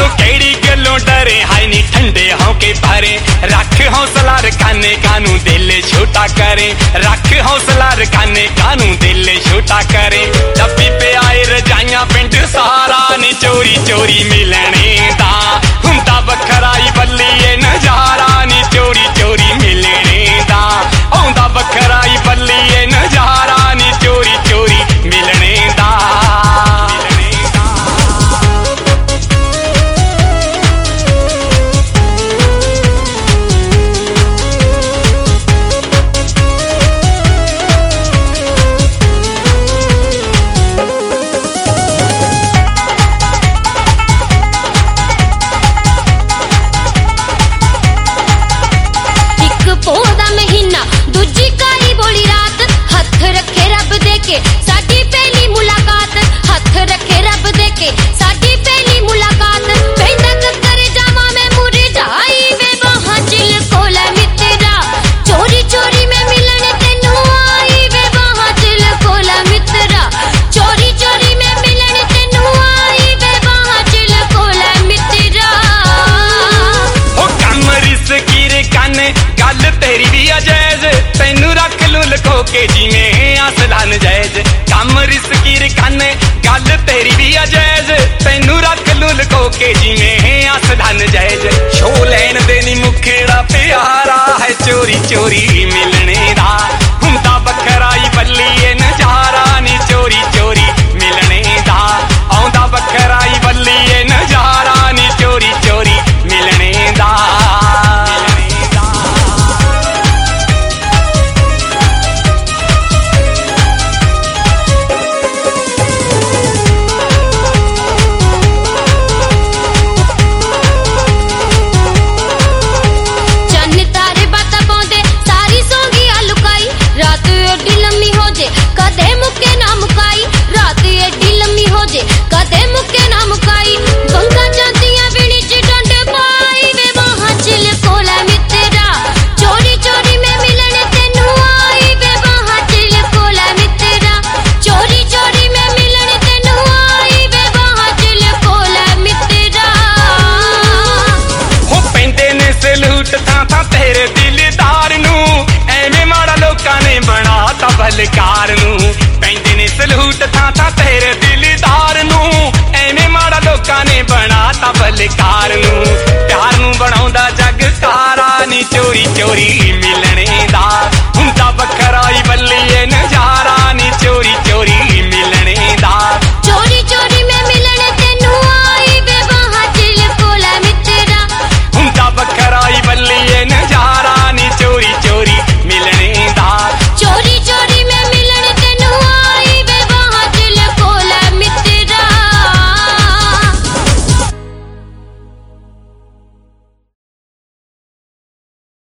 तो केड़ी गलों डरे हाय नी ठंडे होके भरे रख हौसला रखाने कानू दिल छोटा करे रख हौसला रखाने कानू दिल छोटा करे डब्बी पे आए रजाइयां पिंड सारा ने चोरी चोरी मिलने दा हुंदा बखराई बल्लीए नजारा नी चोरी चोरी मिलने दा औंदा बखराई बल्लीए नजारा नी चोरी चोरी मिलने दा। पौधा महीना दूजी काली बोली रात हथ रखे रब देके साडी पहली मुलाकात हथ रखे रब देके साडी पहली मुलाकात पैदा कर जावा मैं मुरझाई वे वहां चिल कोला मित्रा चोरी चोरी में मिलने तेनू आई वे वहां चिल कोला मित्रा चोरी चोरी में मिलने तेनू आई वे वहां चिल कोला मित्रा। ओ कमरिस कीरे काने गल तेरी भी अजैज तैनू रख लू लखो के जिमें आसलान जायज कम रिस्की रखाने गल तेरी भी अजैज तैनू रख लू लखो के जिमें आसलान जायज शो लैन देनी मुखेड़ा प्यारा है चोरी चोरी मिलने